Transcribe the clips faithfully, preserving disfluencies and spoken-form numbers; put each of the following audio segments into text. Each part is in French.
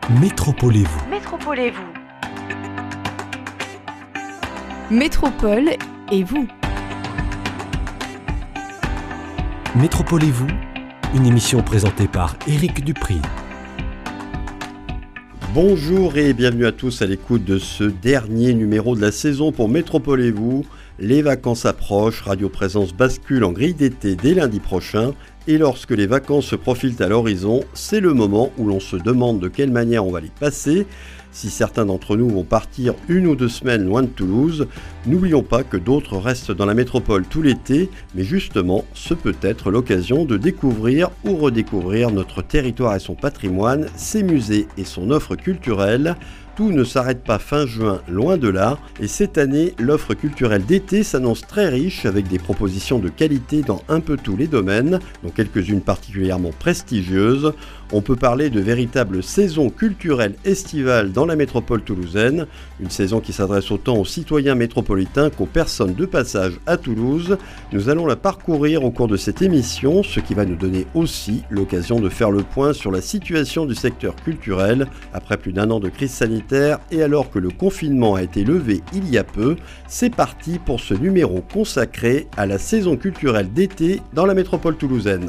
Métropolez-vous. Métropolez-vous. Métropole et vous. Métropolez-vous, une émission présentée par Éric Dupri. Bonjour et bienvenue à tous à l'écoute de ce dernier numéro de la saison pour Métropolez-vous. Les vacances approchent, Radio Présence bascule en grille d'été dès lundi prochain. Et lorsque les vacances se profilent à l'horizon, c'est le moment où l'on se demande de quelle manière on va les passer. Si certains d'entre nous vont partir une ou deux semaines loin de Toulouse, n'oublions pas que d'autres restent dans la métropole tout l'été, mais justement, ce peut être l'occasion de découvrir ou redécouvrir notre territoire et son patrimoine, ses musées et son offre culturelle. Tout ne s'arrête pas fin juin, loin de là, et cette année, l'offre culturelle d'été s'annonce très riche avec des propositions de qualité dans un peu tous les domaines, dont quelques-unes particulièrement prestigieuses. On peut parler de véritable saison culturelle estivale dans la métropole toulousaine, une saison qui s'adresse autant aux citoyens métropolitains qu'aux personnes de passage à Toulouse. Nous allons la parcourir au cours de cette émission, ce qui va nous donner aussi l'occasion de faire le point sur la situation du secteur culturel après plus d'un an de crise sanitaire et alors que le confinement a été levé il y a peu. C'est parti pour ce numéro consacré à la saison culturelle d'été dans la métropole toulousaine.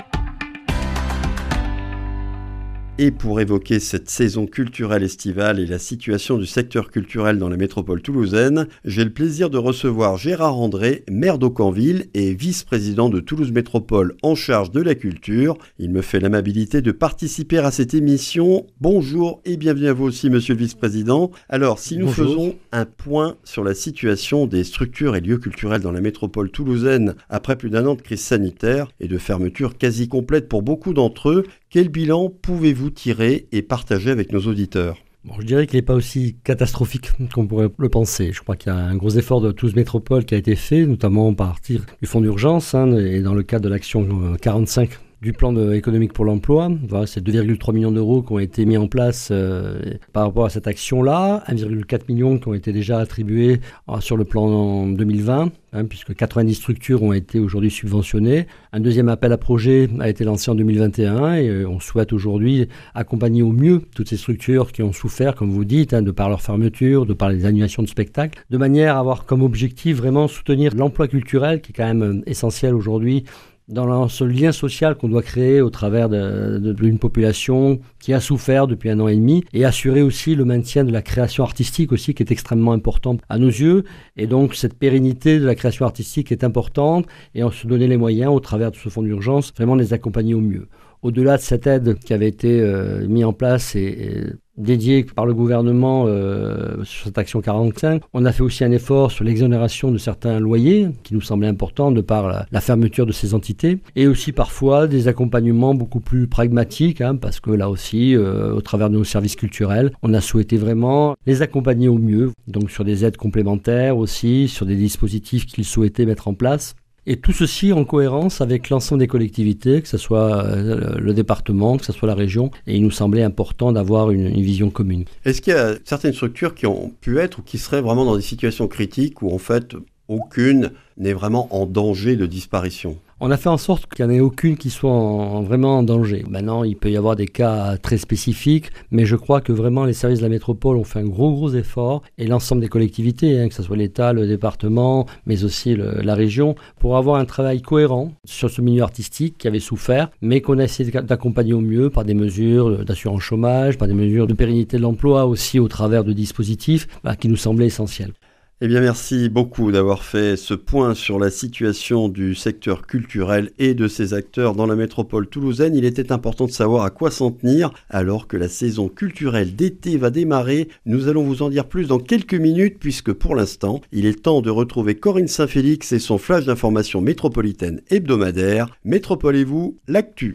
Et pour évoquer cette saison culturelle estivale et la situation du secteur culturel dans la métropole toulousaine, j'ai le plaisir de recevoir Gérard André, maire d'Aucamville et vice-président de Toulouse Métropole en charge de la culture. Il me fait l'amabilité de participer à cette émission. Bonjour et bienvenue à vous aussi, monsieur le vice-président. Alors, si nous Bonjour. faisons un point sur la situation des structures et lieux culturels dans la métropole toulousaine après plus d'un an de crise sanitaire et de fermeture quasi complète pour beaucoup d'entre eux, quel bilan pouvez-vous tirer et partager avec nos auditeurs ? Bon, je dirais qu'il n'est pas aussi catastrophique qu'on pourrait le penser. Je crois qu'il y a un gros effort de Toulouse Métropole qui a été fait, notamment à partir du fonds d'urgence hein, et dans le cadre de l'action quarante-cinq du plan de, économique pour l'emploi. Voilà, c'est deux virgule trois millions d'euros qui ont été mis en place euh, par rapport à cette action-là, un virgule quatre million qui ont été déjà attribués euh, sur le plan en deux mille vingt, hein, puisque quatre-vingt-dix structures ont été aujourd'hui subventionnées. Un deuxième appel à projet a été lancé en deux mille vingt et un et euh, on souhaite aujourd'hui accompagner au mieux toutes ces structures qui ont souffert, comme vous dites, hein, de par leur fermeture, de par les annulations de spectacles, de manière à avoir comme objectif vraiment soutenir l'emploi culturel qui est quand même euh, essentiel aujourd'hui dans ce lien social qu'on doit créer au travers de, de, d'une population qui a souffert depuis un an et demi et assurer aussi le maintien de la création artistique aussi qui est extrêmement important à nos yeux. Et donc cette pérennité de la création artistique est importante et on se donnait les moyens au travers de ce fonds d'urgence vraiment de les accompagner au mieux. Au-delà de cette aide qui avait été euh, mise en place et, et dédiée par le gouvernement euh, sur cette action quarante-cinq, on a fait aussi un effort sur l'exonération de certains loyers qui nous semblait important de par la, la fermeture de ces entités et aussi parfois des accompagnements beaucoup plus pragmatiques hein, parce que là aussi, euh, au travers de nos services culturels, on a souhaité vraiment les accompagner au mieux, donc sur des aides complémentaires aussi, sur des dispositifs qu'ils souhaitaient mettre en place. Et tout ceci en cohérence avec l'ensemble des collectivités, que ce soit le département, que ce soit la région. Et il nous semblait important d'avoir une, une vision commune. Est-ce qu'il y a certaines structures qui ont pu être ou qui seraient vraiment dans des situations critiques où en fait aucune n'est vraiment en danger de disparition ? On a fait en sorte qu'il n'y en ait aucune qui soit en, vraiment en danger. Maintenant, il peut y avoir des cas très spécifiques, mais je crois que vraiment les services de la métropole ont fait un gros, gros effort, et l'ensemble des collectivités, hein, que ce soit l'État, le département, mais aussi le, la région, pour avoir un travail cohérent sur ce milieu artistique qui avait souffert, mais qu'on a essayé d'accompagner au mieux par des mesures d'assurance chômage, par des mesures de pérennité de l'emploi aussi au travers de dispositifs bah, qui nous semblaient essentiels. Eh bien, merci beaucoup d'avoir fait ce point sur la situation du secteur culturel et de ses acteurs dans la métropole toulousaine. Il était important de savoir à quoi s'en tenir alors que la saison culturelle d'été va démarrer. Nous allons vous en dire plus dans quelques minutes puisque pour l'instant, il est temps de retrouver Corinne Saint-Félix et son flash d'information métropolitaine hebdomadaire. Métropolez-vous, l'actu.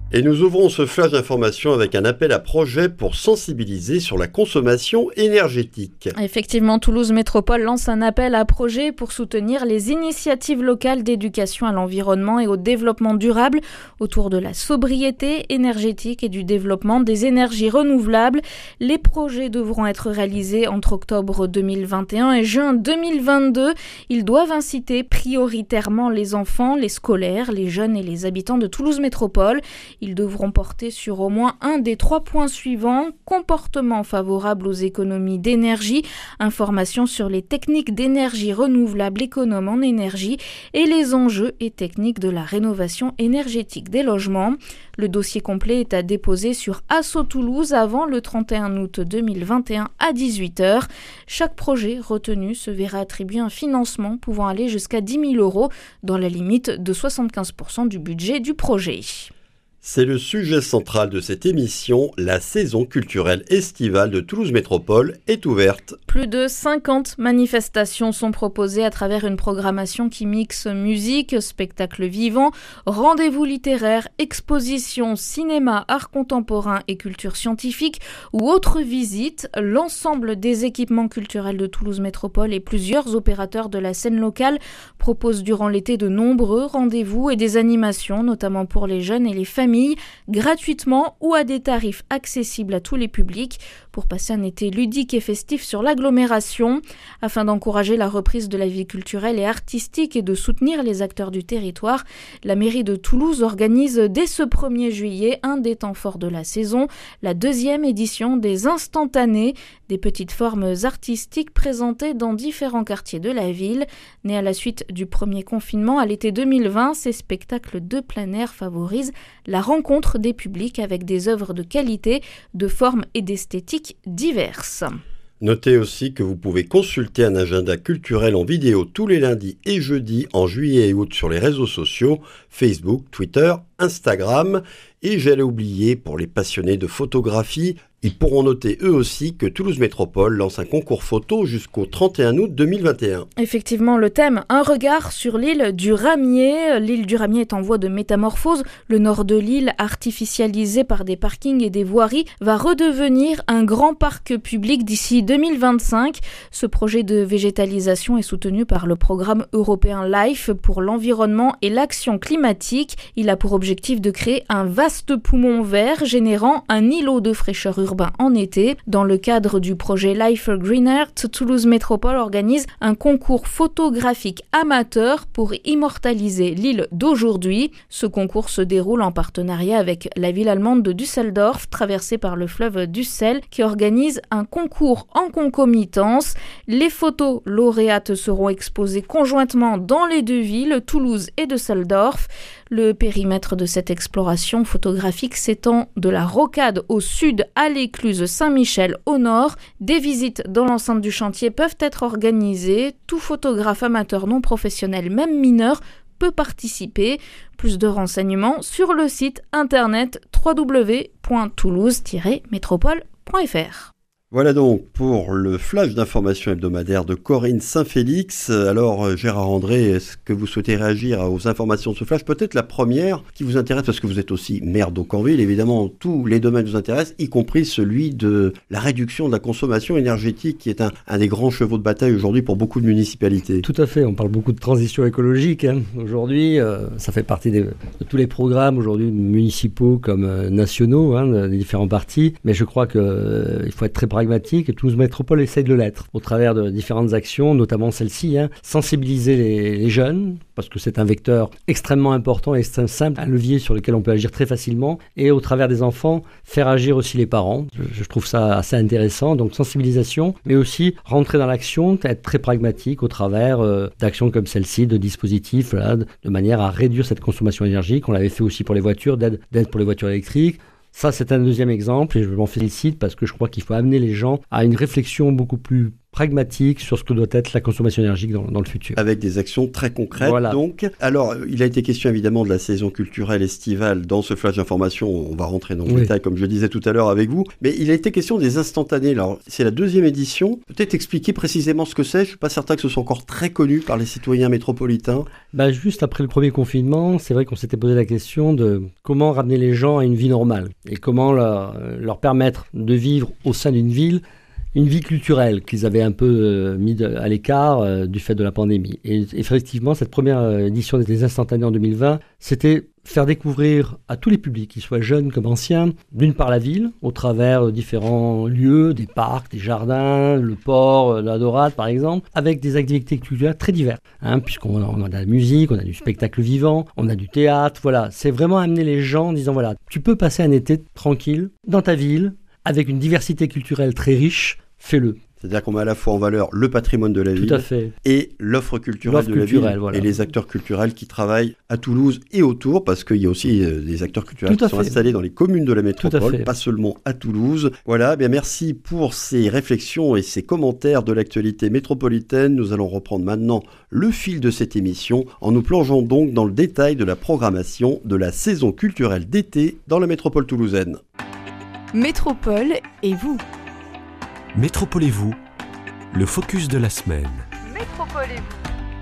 Et nous ouvrons ce flash d'information avec un appel à projet pour sensibiliser sur la consommation énergétique. Effectivement, Toulouse Métropole lance un appel à projet pour soutenir les initiatives locales d'éducation à l'environnement et au développement durable autour de la sobriété énergétique et du développement des énergies renouvelables. Les projets devront être réalisés entre octobre deux mille vingt et un et juin deux mille vingt-deux. Ils doivent inciter prioritairement les enfants, les scolaires, les jeunes et les habitants de Toulouse Métropole. Ils devront porter sur au moins un des trois points suivants: comportement favorable aux économies d'énergie, information sur les techniques d'énergie renouvelable économe en énergie et les enjeux et techniques de la rénovation énergétique des logements. Le dossier complet est à déposer sur Asso Toulouse avant le trente et un août deux mille vingt et un à dix-huit heures. Chaque projet retenu se verra attribuer un financement pouvant aller jusqu'à dix mille euros dans la limite de soixante-quinze pour cent du budget du projet. C'est le sujet central de cette émission. La saison culturelle estivale de Toulouse Métropole est ouverte. Plus de cinquante manifestations sont proposées à travers une programmation qui mixe musique, spectacles vivants, rendez-vous littéraires, expositions, cinéma, art contemporain et culture scientifique ou autres visites. L'ensemble des équipements culturels de Toulouse Métropole et plusieurs opérateurs de la scène locale proposent durant l'été de nombreux rendez-vous et des animations, notamment pour les jeunes et les familles, gratuitement ou à des tarifs accessibles à tous les publics pour passer un été ludique et festif sur l'agglomération. Afin d'encourager la reprise de la vie culturelle et artistique et de soutenir les acteurs du territoire, la mairie de Toulouse organise dès ce premier juillet un des temps forts de la saison, la deuxième édition des Instantanés, des petites formes artistiques présentées dans différents quartiers de la ville. Nés à la suite du premier confinement à l'été deux mille vingt, ces spectacles de plein air favorisent la rencontre des publics avec des œuvres de qualité, de formes et d'esthétiques diverses. Notez aussi que vous pouvez consulter un agenda culturel en vidéo tous les lundis et jeudis en juillet et août sur les réseaux sociaux, Facebook, Twitter, Instagram. Et j'allais oublier, pour les passionnés de photographie, ils pourront noter eux aussi que Toulouse Métropole lance un concours photo jusqu'au trente et un août deux mille vingt et un. Effectivement, le thème, un regard sur l'île du Ramier. L'île du Ramier est en voie de métamorphose. Le nord de l'île, artificialisé par des parkings et des voiries, va redevenir un grand parc public d'ici deux mille vingt-cinq. Ce projet de végétalisation est soutenu par le programme européen LIFE pour l'environnement et l'action climatique. Il a pour objectif de créer un vaste poumon vert générant un îlot de fraîcheur urbain en été. Dans le cadre du projet Life Green Earth, Toulouse Métropole organise un concours photographique amateur pour immortaliser l'île d'aujourd'hui. Ce concours se déroule en partenariat avec la ville allemande de Düsseldorf, traversée par le fleuve Dussel, qui organise un concours en concomitance. Les photos lauréates seront exposées conjointement dans les deux villes, Toulouse et Düsseldorf. Le périmètre de cette exploration photographique s'étend de la Rocade au sud à l'écluse Saint-Michel au nord. Des visites dans l'enceinte du chantier peuvent être organisées. Tout photographe amateur non professionnel, même mineur, peut participer. Plus de renseignements sur le site internet w w w point toulouse tiret métropole point f r. Voilà donc pour le flash d'information hebdomadaire de Corinne Saint-Félix. Alors Gérard André, est-ce que vous souhaitez réagir aux informations de ce flash? Peut-être la première qui vous intéresse, parce que vous êtes aussi maire d'Aucanville. Évidemment, tous les domaines vous intéressent, y compris celui de la réduction de la consommation énergétique, qui est un, un des grands chevaux de bataille aujourd'hui pour beaucoup de municipalités. Tout à fait, on parle beaucoup de transition écologique. Hein. Aujourd'hui, euh, ça fait partie des, de tous les programmes aujourd'hui municipaux comme euh, nationaux, hein, des différents partis. Mais je crois qu'il euh, faut être très pragmatique, et Toulouse Métropole essaye de l'être au travers de différentes actions, notamment celle-ci, hein, sensibiliser les, les jeunes, parce que c'est un vecteur extrêmement important et extrêmement simple, un levier sur lequel on peut agir très facilement, et au travers des enfants, faire agir aussi les parents. Je, je trouve ça assez intéressant, donc sensibilisation, mais aussi rentrer dans l'action, être très pragmatique au travers euh, d'actions comme celle-ci, de dispositifs, là, de, de manière à réduire cette consommation énergique. On l'avait fait aussi pour les voitures, d'aide, d'aide pour les voitures électriques. Ça, c'est un deuxième exemple et je m'en félicite parce que je crois qu'il faut amener les gens à une réflexion beaucoup plus pragmatique sur ce que doit être la consommation énergique dans, dans le futur. Avec des actions très concrètes. Voilà. Donc, alors, il a été question évidemment de la saison culturelle estivale dans ce flash d'information. On va rentrer dans le oui. détail, comme je disais tout à l'heure avec vous. Mais il a été question des instantanés. Alors, c'est la deuxième édition. Peut-être expliquer précisément ce que c'est. Je ne suis pas certain que ce soit encore très connu par les citoyens métropolitains. Bah, juste après le premier confinement, c'est vrai qu'on s'était posé la question de comment ramener les gens à une vie normale et comment leur, leur permettre de vivre au sein d'une ville une vie culturelle qu'ils avaient un peu euh, mis de, à l'écart euh, du fait de la pandémie. Et effectivement, cette première édition des instantanés en deux mille vingt, c'était faire découvrir à tous les publics, qu'ils soient jeunes comme anciens, d'une part la ville, au travers de différents lieux, des parcs, des jardins, le port, la Dorade par exemple, avec des activités culturelles très diverses, hein, puisqu'on a, on a de la musique, on a du spectacle vivant, on a du théâtre, voilà. C'est vraiment amener les gens en disant, voilà, tu peux passer un été tranquille dans ta ville, avec une diversité culturelle très riche, fais-le. C'est-à-dire qu'on met à la fois en valeur le patrimoine de la Tout ville à fait. et l'offre culturelle l'offre de la culturelle, ville voilà. et les acteurs culturels qui travaillent à Toulouse et autour, parce qu'il y a aussi euh, des acteurs culturels Tout à qui sont fait. installés dans les communes de la métropole, fait. pas seulement à Toulouse. Voilà, bien merci pour ces réflexions et ces commentaires de l'actualité métropolitaine. Nous allons reprendre maintenant le fil de cette émission en nous plongeant donc dans le détail de la programmation de la saison culturelle d'été dans la métropole toulousaine. Métropole et vous. Métropole et vous, le focus de la semaine. Métropole et vous.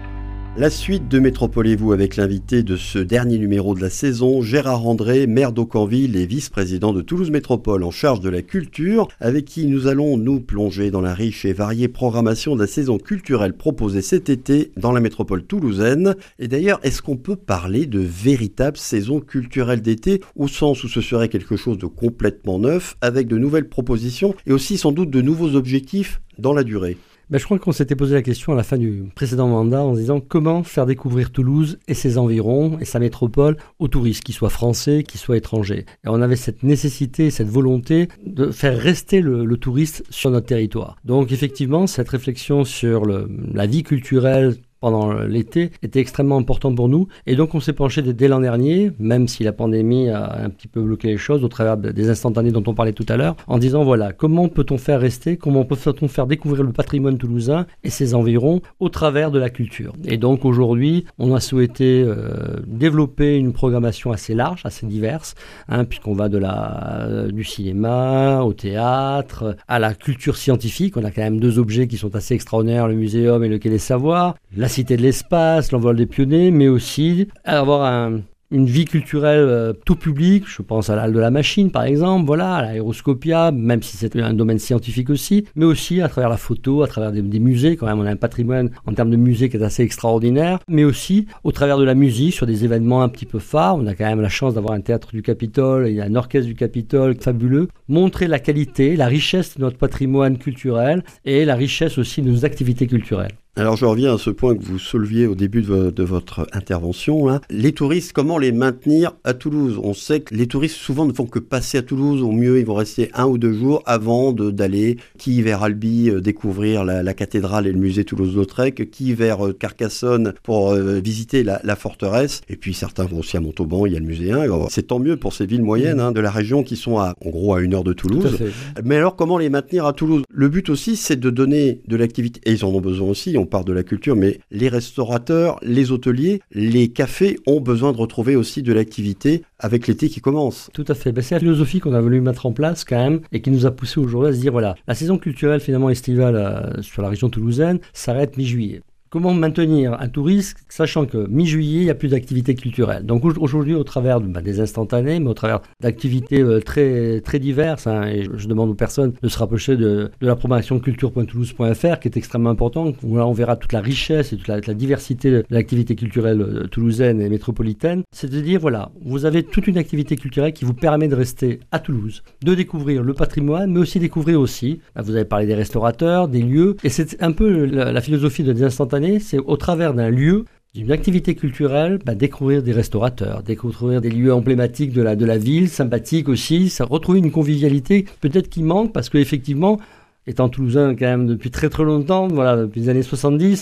La suite de Métropole et vous avec l'invité de ce dernier numéro de la saison, Gérard André, maire d'Aucanville et vice-président de Toulouse Métropole en charge de la culture, avec qui nous allons nous plonger dans la riche et variée programmation de la saison culturelle proposée cet été dans la métropole toulousaine. Et d'ailleurs, est-ce qu'on peut parler de véritable saison culturelle d'été, au sens où ce serait quelque chose de complètement neuf, avec de nouvelles propositions et aussi sans doute de nouveaux objectifs dans la durée? Ben, je crois qu'on s'était posé la question à la fin du précédent mandat en se disant comment faire découvrir Toulouse et ses environs et sa métropole aux touristes, qu'ils soient français, qu'ils soient étrangers. Et on avait cette nécessité, cette volonté de faire rester le, le touriste sur notre territoire. Donc effectivement, cette réflexion sur le, la vie culturelle pendant l'été était extrêmement important pour nous et donc on s'est penché dès, dès l'an dernier, même si la pandémie a un petit peu bloqué les choses au travers des instantanés dont on parlait tout à l'heure, en disant voilà, comment peut-on faire rester, comment peut-on faire découvrir le patrimoine toulousain et ses environs au travers de la culture. Et donc aujourd'hui, on a souhaité euh, développer une programmation assez large, assez diverse, hein, puisqu'on va de la, euh, du cinéma au théâtre, à la culture scientifique. On a quand même deux objets qui sont assez extraordinaires, le muséum et le quai des savoirs, la Cité de l'espace, l'envol des pionniers, mais aussi avoir un, une vie culturelle euh, tout public. Je pense à la Halle de la Machine, par exemple, voilà, à l'Aéroscopia, même si c'est un domaine scientifique aussi, mais aussi à travers la photo, à travers des, des musées. Quand même, on a un patrimoine en termes de musées qui est assez extraordinaire, mais aussi au travers de la musique, sur des événements un petit peu phares. On a quand même la chance d'avoir un théâtre du Capitole, il y a un orchestre du Capitole fabuleux. Montrer la qualité, la richesse de notre patrimoine culturel et la richesse aussi de nos activités culturelles. Alors je reviens à ce point que vous souleviez au début de, vo- de votre intervention. Hein. Les touristes, comment les maintenir à Toulouse? On sait que les touristes souvent ne font que passer à Toulouse. Au mieux, ils vont rester un ou deux jours avant de, d'aller qui vers Albi euh, découvrir la, la cathédrale et le musée Toulouse-Lautrec, qui vers euh, Carcassonne pour euh, visiter la, la forteresse. Et puis certains vont aussi à Montauban, il y a le musée un. Alors, c'est tant mieux pour ces villes moyennes hein, de la région qui sont à, en gros à une heure de Toulouse. Tout à fait. Mais alors comment les maintenir à Toulouse? Le but aussi, c'est de donner de l'activité. Et ils en ont besoin aussi. On part de la culture, mais les restaurateurs, les hôteliers, les cafés ont besoin de retrouver aussi de l'activité avec l'été qui commence. Tout à fait. Ben, c'est la philosophie qu'on a voulu mettre en place quand même et qui nous a poussé aujourd'hui à se dire voilà, la saison culturelle finalement estivale euh, sur la région toulousaine s'arrête mi-juillet. Comment maintenir un touriste, sachant que mi-juillet, il n'y a plus d'activité culturelle. Donc aujourd'hui, au travers de, bah, des instantanés, mais au travers d'activités euh, très, très diverses, hein, et je, je demande aux personnes de se rapprocher de, de la programmation culture point toulouse point f r, qui est extrêmement importante, où là on verra toute la richesse et toute la, toute la diversité de l'activité culturelle euh, toulousaine et métropolitaine. C'est de dire, voilà, vous avez toute une activité culturelle qui vous permet de rester à Toulouse, de découvrir le patrimoine, mais aussi découvrir aussi, bah, vous avez parlé des restaurateurs, des lieux, et c'est un peu la, la philosophie de des instantanés. C'est au travers d'un lieu, d'une activité culturelle, bah, découvrir des restaurateurs, découvrir des lieux emblématiques de la, de la ville, sympathiques aussi, ça retrouver une convivialité peut-être qui manque parce qu'effectivement, étant toulousain quand même depuis très très longtemps, voilà, depuis les années soixante-dix,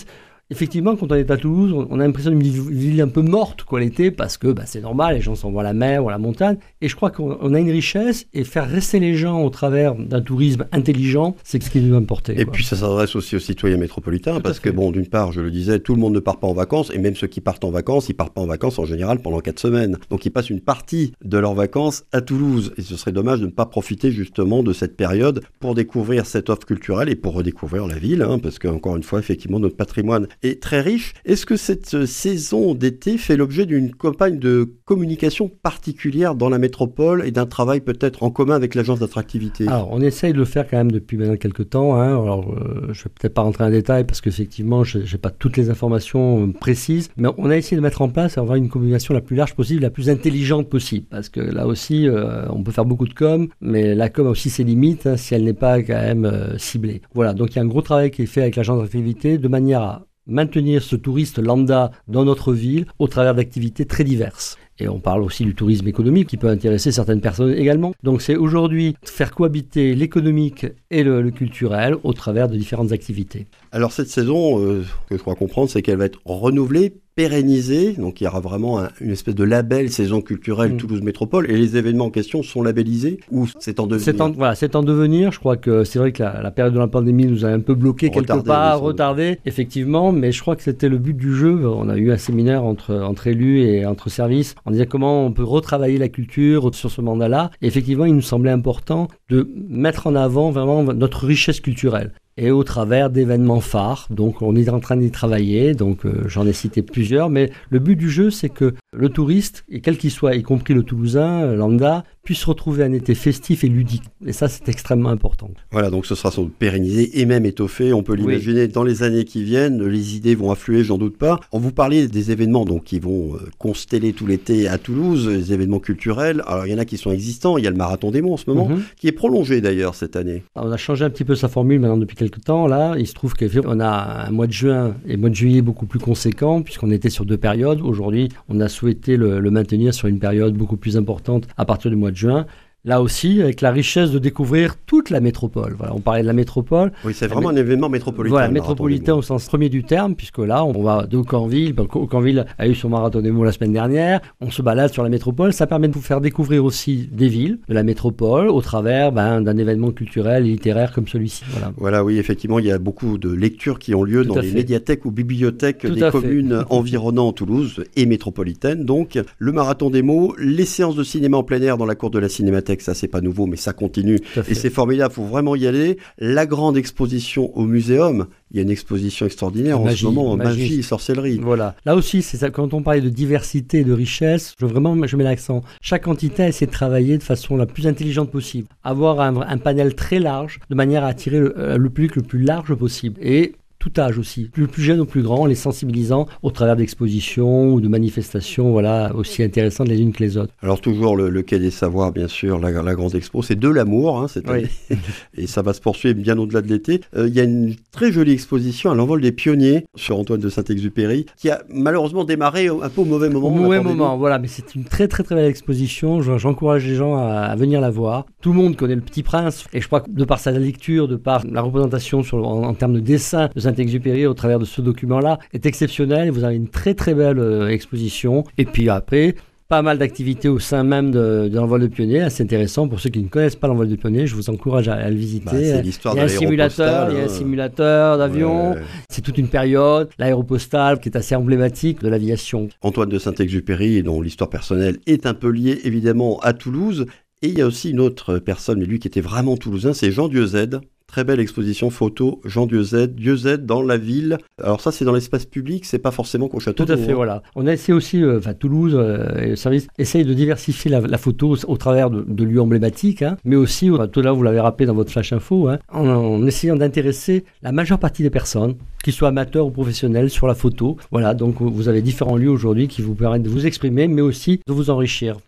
effectivement, quand on est à Toulouse, on a l'impression d'une ville un peu morte quoi, l'été, parce que bah, c'est normal, les gens s'en vont à la mer ou à la montagne. Et je crois qu'on a une richesse, et faire rester les gens au travers d'un tourisme intelligent, c'est ce qui nous importe. Et quoi. Puis ça s'adresse aussi aux citoyens métropolitains, tout parce que bon, d'une part, je le disais, tout le monde ne part pas en vacances, et même ceux qui partent en vacances, ils partent pas en vacances en général pendant quatre semaines. Donc ils passent une partie de leurs vacances à Toulouse. Et ce serait dommage de ne pas profiter justement de cette période pour découvrir cette offre culturelle et pour redécouvrir la ville, hein, parce qu'encore une fois, effectivement, notre patrimoine est très riche. Est-ce que cette saison d'été fait l'objet d'une campagne de communication particulière dans la métropole et d'un travail peut-être en commun avec l'agence d'attractivité ? Alors, on essaye de le faire quand même depuis maintenant quelques temps. Hein. Alors, euh, je ne vais peut-être pas rentrer en détail parce qu'effectivement, je n'ai pas toutes les informations euh, précises, mais on a essayé de mettre en place, avoir une communication la plus large possible, la plus intelligente possible, parce que là aussi, euh, on peut faire beaucoup de com, mais la com a aussi ses limites hein, si elle n'est pas quand même euh, ciblée. Voilà, donc il y a un gros travail qui est fait avec l'agence d'attractivité de manière à maintenir ce touriste lambda dans notre ville au travers d'activités très diverses. Et on parle aussi du tourisme économique qui peut intéresser certaines personnes également. Donc c'est aujourd'hui faire cohabiter l'économique et le, le culturel au travers de différentes activités. Alors cette saison, euh, ce que je crois comprendre, c'est qu'elle va être renouvelée, pérennisée. Donc il y aura vraiment un, une espèce de label saison culturelle mmh. Toulouse Métropole. Et les événements en question sont labellisés ou c'est en devenir c'est en, Voilà, c'est en devenir. Je crois que c'est vrai que la, la période de la pandémie nous a un peu bloqué quelque retardé, part, oui, retardé, effectivement. Mais je crois que c'était le but du jeu. On a eu un séminaire entre, entre élus et entre services. On disait comment on peut retravailler la culture sur ce mandat-là. Et effectivement, il nous semblait important de mettre en avant vraiment notre richesse culturelle. Et au travers d'événements phares. Donc on est en train d'y travailler, donc euh, j'en ai cité plusieurs, mais le but du jeu, c'est que le touriste, et quel qu'il soit, y compris le Toulousain, euh, lambda, puisse retrouver un été festif et ludique. Et ça, c'est extrêmement important. Voilà, donc ce sera sans doute pérennisé et même étoffé, on peut l'imaginer, oui. Dans les années qui viennent, les idées vont affluer, j'en doute pas. On vous parlait des événements donc, qui vont euh, consteller tout l'été à Toulouse, les événements culturels. Alors il y en a qui sont existants, il y a le Marathon des Monts en ce moment, mm-hmm. qui est prolongé d'ailleurs cette année. Alors, on a changé un petit peu sa formule maintenant depuis quelques temps. Là, il se trouve qu'on a un mois de juin et un mois de juillet beaucoup plus conséquent puisqu'on était sur deux périodes. Aujourd'hui, on a souhaité le, le maintenir sur une période beaucoup plus importante à partir du mois de juin. Là aussi, avec la richesse de découvrir toute la métropole. Voilà, on parlait de la métropole. Oui, c'est vraiment mé- un événement métropolitain. Voilà, métropolitain au sens premier du terme, puisque là, on va de Aucanville. Aucanville a eu son marathon des Monts la semaine dernière. On se balade sur la métropole. Ça permet de vous faire découvrir aussi des villes de la métropole au travers ben, d'un événement culturel et littéraire comme celui-ci. Voilà. Voilà, oui, effectivement, il y a beaucoup de lectures qui ont lieu Tout dans les fait. médiathèques ou bibliothèques Tout des communes fait. environnant Toulouse et métropolitaines. Donc, le marathon des Monts, les séances de cinéma en plein air dans la cour de la Cinémathèque. Ça, c'est pas nouveau, mais ça continue. Et c'est formidable, il faut vraiment y aller. La grande exposition au Muséum, il y a une exposition extraordinaire magie, en ce moment, magie, magie et sorcellerie. Voilà. Là aussi, c'est ça, quand on parlait de diversité et de richesse, je, vraiment, je mets l'accent. Chaque entité a essayé de travailler de façon la plus intelligente possible. Avoir un, un panel très large, de manière à attirer le, le public le plus large possible. Et tout âge aussi, du plus jeune au plus grand, les sensibilisant au travers d'expositions ou de manifestations voilà, aussi intéressantes les unes que les autres. Alors toujours le, le Quai des Savoirs, bien sûr, la, la grande expo, c'est de l'amour hein, cette année, oui. Et ça va se poursuivre bien au-delà de l'été. Il euh, y a une très jolie exposition à l'envol des pionniers sur Antoine de Saint-Exupéry, qui a malheureusement démarré un peu au mauvais moment. Au mauvais moment, voilà, mais c'est une très très très belle exposition, j'encourage les gens à, à venir la voir. Tout le monde connaît le Petit Prince, et je crois que de par sa lecture, de par la représentation sur, en, en termes de dessin de Saint-Exupéry au travers de ce document-là est exceptionnel. Vous avez une très très belle euh, exposition. Et puis après, pas mal d'activités au sein même de, de l'envol de pionniers. Assez intéressant pour ceux qui ne connaissent pas l'envol de pionniers. Je vous encourage à, à le visiter. Bah, c'est l'histoire il y a un simulateur, il y a un simulateur d'avion. Ouais. C'est toute une période. L'aéropostale qui est assez emblématique de l'aviation. Antoine de Saint-Exupéry, dont l'histoire personnelle est un peu liée évidemment à Toulouse. Et il y a aussi une autre personne, mais lui qui était vraiment toulousain, c'est Jean Dieuzède. Très belle exposition photo, Jean Dieuzède, Dieuzède dans la ville. Alors ça, c'est dans l'espace public, c'est pas forcément qu'au château. Tout à fait, hein. Voilà. On a essayé aussi, euh, enfin Toulouse euh, et le service essaye de diversifier la, la photo au, au travers de, de lieux emblématiques, hein, mais aussi, euh, tout là vous l'avez rappelé dans votre flash info, hein, en, en essayant d'intéresser la majeure partie des personnes, qu'ils soient amateurs ou professionnels, sur la photo. Voilà, donc vous avez différents lieux aujourd'hui qui vous permettent de vous exprimer, mais aussi de vous enrichir.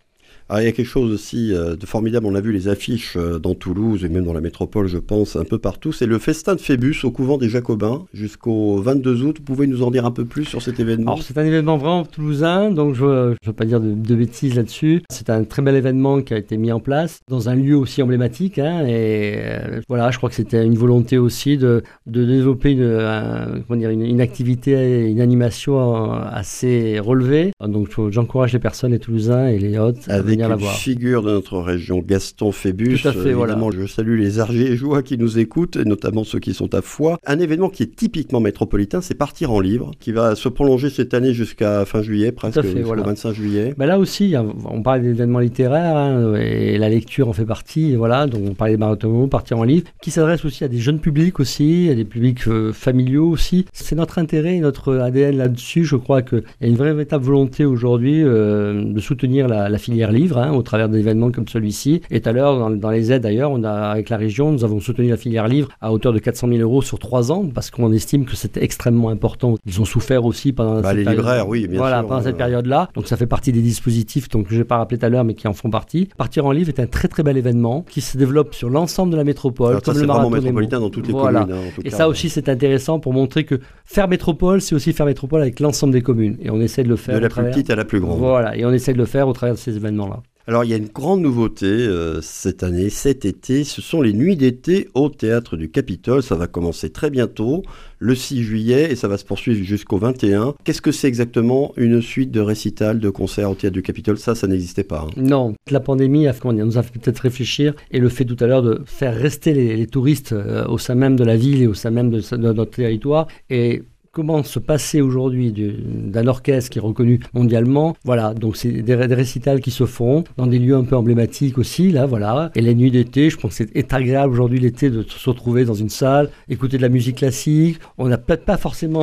Alors, il y a quelque chose aussi euh, de formidable, on a vu les affiches euh, dans Toulouse et même dans la métropole, je pense, un peu partout. C'est le festin de Phébus au couvent des Jacobins jusqu'au vingt-deux août. Vous pouvez nous en dire un peu plus sur cet événement? Alors, c'est un événement vraiment toulousain, donc je ne veux pas dire de, de bêtises là-dessus. C'est un très bel événement qui a été mis en place dans un lieu aussi emblématique. Hein, et euh, voilà, je crois que c'était une volonté aussi de, de développer une, un, comment dire, une, une activité, une animation assez relevée. Donc j'encourage les personnes, les Toulousains et les hôtes à Avec venir la une voir. figure de notre région, Gaston Phébus. Tout à fait, euh, évidemment, voilà. je salue les Ariégeois qui nous écoutent, et notamment ceux qui sont à Foix. Un événement qui est typiquement métropolitain, c'est Partir en livre, qui va se prolonger cette année jusqu'à fin juillet, presque, fait, jusqu'au voilà. vingt-cinq juillet. Ben là aussi, on parle d'événements littéraires hein, et la lecture en fait partie. Et voilà, donc on parlait de marathon, Partir en livre, qui s'adresse aussi à des jeunes publics aussi, à des publics euh, familiaux aussi. C'est notre intérêt et notre A D N là-dessus. Je crois qu'il y a une vraie véritable volonté aujourd'hui euh, de soutenir la, la filière livre hein, au travers d'événements comme celui-ci. Et tout à l'heure, dans, dans les aides d'ailleurs, on a, avec la région, nous avons soutenu la filière livre à hauteur de quatre cent mille euros sur trois ans parce qu'on estime que c'était extrêmement important. Ils ont souffert aussi pendant Bah, cette les période. libraires, oui, bien voilà, sûr. pendant cette Euh, période-là. Donc ça fait partie des dispositifs donc, que je n'ai pas rappelé tout à l'heure, mais qui en font partie. Partir en livre est un très très bel événement qui se développe sur l'ensemble de la métropole. Alors ça, comme c'est le vraiment marathon des métropolitain mots. dans toutes les Voilà. communes. hein, en tout Et cas. ça aussi, c'est intéressant pour montrer que faire métropole, c'est aussi faire métropole avec l'ensemble des communes. Et on essaie de le faire De au la plus travers... petite à la plus grande. Voilà, et on essaie de le faire au travers de ces événements-là. Alors, il y a une grande nouveauté euh, cette année, cet été. Ce sont les nuits d'été au Théâtre du Capitole. Ça va commencer très bientôt, le six juillet, et ça va se poursuivre jusqu'au vingt et un. Qu'est-ce que c'est exactement une suite de récitals, de concerts au Théâtre du Capitole? Ça, ça n'existait pas. hein. Non, la pandémie a, comment dire, nous a fait peut-être réfléchir et le fait tout à l'heure de faire rester les, les touristes euh, au sein même de la ville et au sein même de, de notre territoire. Et comment se passer aujourd'hui du, d'un orchestre qui est reconnu mondialement. Voilà, donc c'est des, des récitals qui se font dans des lieux un peu emblématiques aussi, là, voilà. Et les nuits d'été, je pense que c'est agréable aujourd'hui l'été de se retrouver dans une salle, écouter de la musique classique. On n'a peut-être pas forcément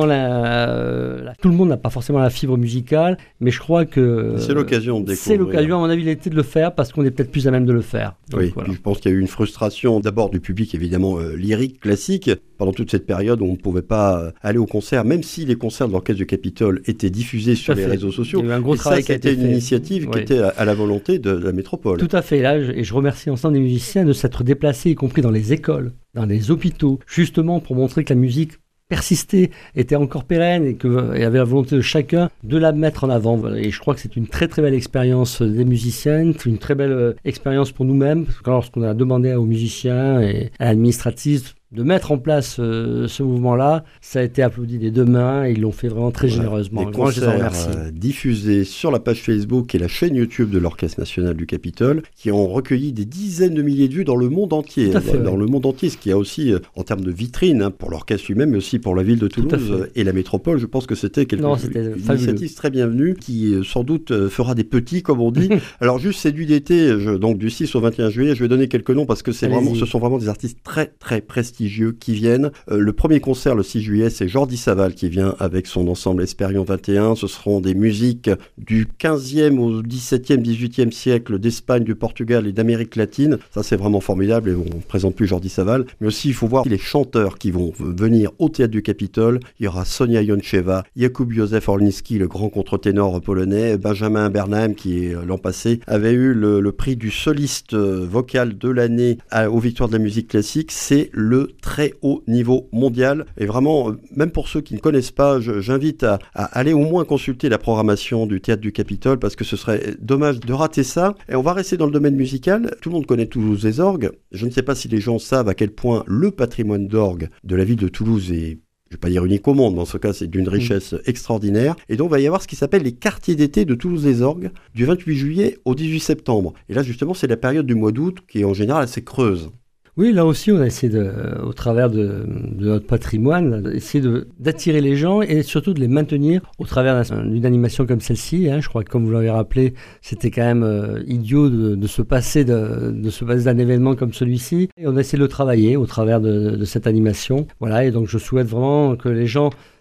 la, la... Tout le monde n'a pas forcément la fibre musicale, mais je crois que... C'est l'occasion de découvrir. C'est l'occasion, à mon avis, l'été de le faire parce qu'on est peut-être plus à même de le faire. Donc, oui, voilà. puis je pense qu'il y a eu une frustration d'abord du public évidemment euh, lyrique, classique, pendant toute cette période où on ne pouvait pas euh, aller au concert, même si les concerts de l'Orchestre du Capitole étaient diffusés sur les fait. réseaux sociaux. Il y a eu un gros et travail ça, qui a été c'était une fait. initiative Oui. qui était à, à la volonté de, de la métropole. Tout à fait, là, je, et je remercie l'ensemble des musiciens de s'être déplacés, y compris dans les écoles, dans les hôpitaux, justement pour montrer que la musique persistait, était encore pérenne et qu'il y avait la volonté de chacun de la mettre en avant. Et je crois que c'est une très très belle expérience des musiciennes, c'est une très belle euh, expérience pour nous-mêmes, parce que lorsqu'on a demandé aux musiciens et à l'administratif de mettre en place euh, ce mouvement-là, ça a été applaudi des deux mains et ils l'ont fait vraiment très Voilà. généreusement. Des Moi, je les en concerts remercie. euh, diffusés sur la page Facebook et la chaîne YouTube de l'Orchestre National du Capitole, qui ont recueilli des dizaines de milliers de vues dans le monde entier. Tout à fait, dans oui. le monde entier, ce qui a aussi, euh, en termes de vitrine, hein, pour l'orchestre lui-même, mais aussi pour la ville de Tout à Toulouse fait. euh, et la métropole, je pense que c'était quelque Non, chose, c'était une fabuleux. initiative très bienvenue, qui euh, sans doute euh, fera des petits, comme on dit. Alors juste ces nuits d'été, je- donc du six au vingt et un juillet, je vais donner quelques noms parce que c'est Allez-y. vraiment, ce sont vraiment des artistes très très prestigieux qui viennent. Euh, le premier concert le six juillet, c'est Jordi Saval qui vient avec son ensemble Espérion vingt et un. Ce seront des musiques du quinzième au dix-septième, dix-huitième siècle d'Espagne, du Portugal et d'Amérique latine. Ça, c'est vraiment formidable et on ne présente plus Jordi Saval. Mais aussi, il faut voir les chanteurs qui vont venir au Théâtre du Capitole. Il y aura Sonia Joncheva, Jakub Józef Orliński, le grand contre-ténor polonais, Benjamin Bernheim qui, euh, l'an passé, avait eu le, le prix du soliste euh, vocal de l'année à- aux Victoires de la musique classique. C'est le très haut niveau mondial. Et vraiment, euh, même pour ceux qui ne connaissent pas, je- j'invite à, à aller au moins consulter la programmation du Théâtre du Capitole parce que ce serait dommage de rater ça. Et on va rester dans le domaine musical. Tout le monde connaît Toulouse les orgues. Je ne sais pas si les gens savent à quel point le patrimoine d'orgue de la ville de Toulouse est, je ne vais pas dire unique au monde, mais en ce cas, c'est d'une richesse extraordinaire. Et donc, il va y avoir ce qui s'appelle les quartiers d'été de Toulouse-les-Orgues, du vingt-huit juillet au dix-huit septembre. Et là, justement, c'est la période du mois d'août qui est en général assez creuse. Oui, là aussi, on a essayé, de, au travers de, de notre patrimoine, d'essayer de, d'attirer les gens et surtout de les maintenir au travers d'un- d'une animation comme celle-ci. Hein. Je crois que, comme vous l'avez rappelé, c'était quand même euh, idiot de, de se passer de, de se passer d'un événement comme celui-ci. Et on a essayé de le travailler au travers de, de cette animation. Voilà, et donc je souhaite vraiment que les gens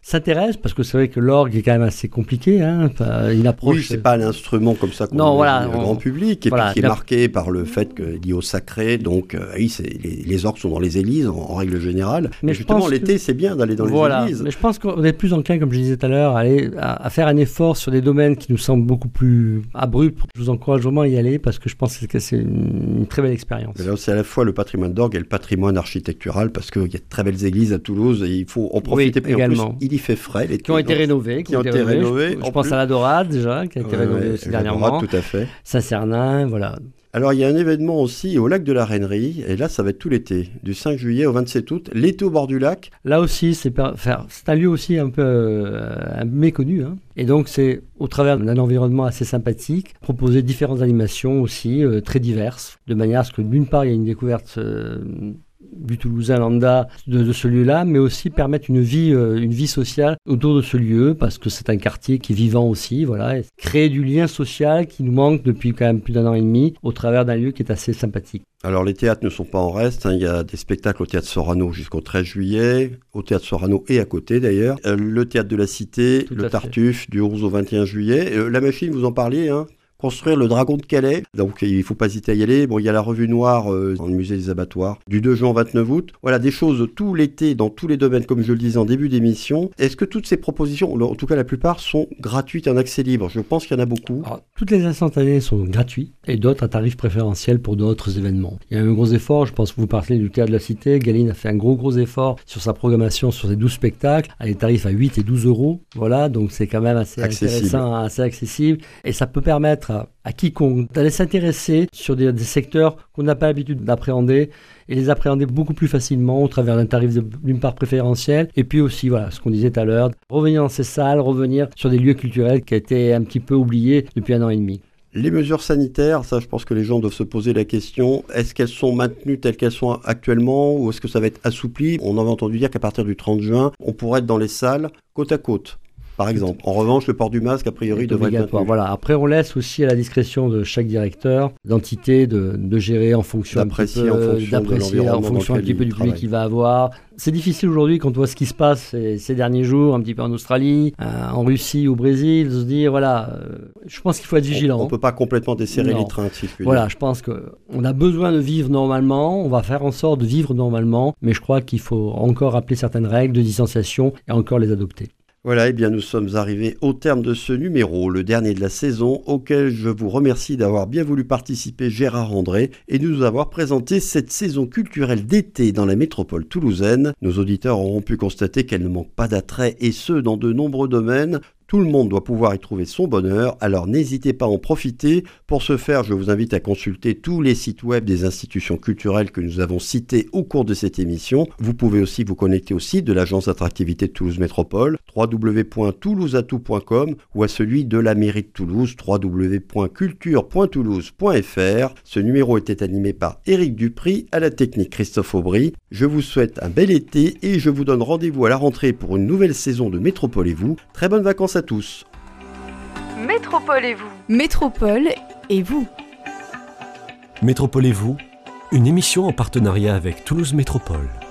s'intéresse, parce que c'est vrai que l'orgue est quand même assez compliqué, hein, une approche... Oui, c'est pas l'instrument comme ça qu'on non, a voilà, le on... grand public, et voilà, puis qui est la... marqué par le fait qu'il est lié au sacré, donc euh, oui, c'est, les, les orgues sont dans les églises, en, en règle générale, mais justement l'été, que... c'est bien d'aller dans voilà. les églises. Mais je pense qu'on est plus enclin, comme je disais tout à l'heure, à, aller, à, à faire un effort sur des domaines qui nous semblent beaucoup plus abrupts. Je vous encourage vraiment à y aller, parce que je pense que c'est une, une très belle expérience. Là, c'est à la fois le patrimoine d'orgue et le patrimoine architectural, parce qu'il y a de très belles églises à Toulouse, et il faut en profiter. Oui, également. En plus, il y fait frais. Qui ont été rénovés. Qui ont été rénovés. Je, je pense plus. à la Dorade, déjà, qui a été ouais, rénovée ouais, aussi dernièrement. Dorade, tout à fait. Saint-Cernin, voilà. Alors, il y a un événement aussi au lac de la Reinerie, et là, ça va être tout l'été, du cinq juillet au vingt-sept août, l'été au bord du lac. Là aussi, c'est, per... enfin, c'est un lieu aussi un peu euh, méconnu, hein. Et donc, c'est au travers d'un environnement assez sympathique, proposer différentes animations aussi, euh, très diverses, de manière à ce que, d'une part, il y a une découverte... Euh, du Toulousain lambda de, de ce lieu-là, mais aussi permettre une vie, euh, une vie sociale autour de ce lieu, parce que c'est un quartier qui est vivant aussi, voilà, et créer du lien social qui nous manque depuis quand même plus d'un an et demi, au travers d'un lieu qui est assez sympathique. Alors les théâtres ne sont pas en reste, hein. Il y a des spectacles au Théâtre Sorano jusqu'au treize juillet, au Théâtre Sorano et à côté d'ailleurs, euh, le Théâtre de la Cité, Tout le Tartuffe fait. Du onze au vingt et un juillet, euh, la machine, vous en parliez, hein. Construire le Dragon de Calais, donc il ne faut pas hésiter à y aller. Bon, il y a la revue noire euh, dans le musée des abattoirs du deux juin au vingt-neuf août. Voilà, des choses tout l'été dans tous les domaines, comme je le disais en début d'émission. Est-ce que toutes ces propositions, en tout cas la plupart, sont gratuites en accès libre? Je pense qu'il y en a beaucoup. Alors, toutes les instantanées sont gratuites et d'autres à tarif préférentiel pour d'autres événements. Il y a un gros effort, je pense que vous parlez du Théâtre de la Cité. Galine a fait un gros gros effort sur sa programmation, sur ses douze spectacles, à des tarifs à huit et douze euros. Voilà, donc c'est quand même assez accessible. intéressant, assez accessible. Et ça peut permettre à à quiconque d'aller s'intéresser sur des, des secteurs qu'on n'a pas l'habitude d'appréhender et les appréhender beaucoup plus facilement au travers d'un tarif de, d'une part préférentiel et puis aussi, voilà, ce qu'on disait tout à l'heure, revenir dans ces salles, revenir sur des lieux culturels qui étaient un petit peu oubliés depuis un an et demi. Les mesures sanitaires, ça je pense que les gens doivent se poser la question, est-ce qu'elles sont maintenues telles qu'elles sont actuellement ou est-ce que ça va être assoupli? On avait entendu dire qu'à partir du trente juin, on pourrait être dans les salles côte à côte. Par exemple. En revanche, le port du masque, a priori, devrait être maintenu. Voilà. Après, on laisse aussi à la discrétion de chaque directeur, d'entité, de, de gérer en fonction, d'apprécier un en fonction, d'apprécier de en fonction un petit peu du public qu'il va avoir. C'est difficile aujourd'hui quand on voit ce qui se passe ces, ces derniers jours, un petit peu en Australie, euh, en Russie, au Brésil, de se dire, voilà, euh, je pense qu'il faut être vigilant. On ne peut pas complètement desserrer non. les trains, si je puis Voilà, dire. je pense qu'on a besoin de vivre normalement, on va faire en sorte de vivre normalement, mais je crois qu'il faut encore rappeler certaines règles de distanciation et encore les adopter. Voilà, et eh bien nous sommes arrivés au terme de ce numéro, le dernier de la saison, auquel je vous remercie d'avoir bien voulu participer, Gérard André, et de nous avoir présenté cette saison culturelle d'été dans la métropole toulousaine. Nos auditeurs auront pu constater qu'elle ne manque pas d'attrait, et ce, dans de nombreux domaines. Tout le monde doit pouvoir y trouver son bonheur, alors n'hésitez pas à en profiter. Pour ce faire, je vous invite à consulter tous les sites web des institutions culturelles que nous avons cités au cours de cette émission. Vous pouvez aussi vous connecter au site de l'Agence d'attractivité de Toulouse Métropole, w w w point toulouse atout point com, ou à celui de la mairie de Toulouse, w w w point culture point toulouse point f r. Ce numéro était animé par Éric Dupry, à la technique Christophe Aubry. Je vous souhaite un bel été et je vous donne rendez-vous à la rentrée pour une nouvelle saison de Métropole et vous. Très bonnes vacances à tous. Métropole et vous. Métropole et vous. Métropole et vous, une émission en partenariat avec Toulouse Métropole.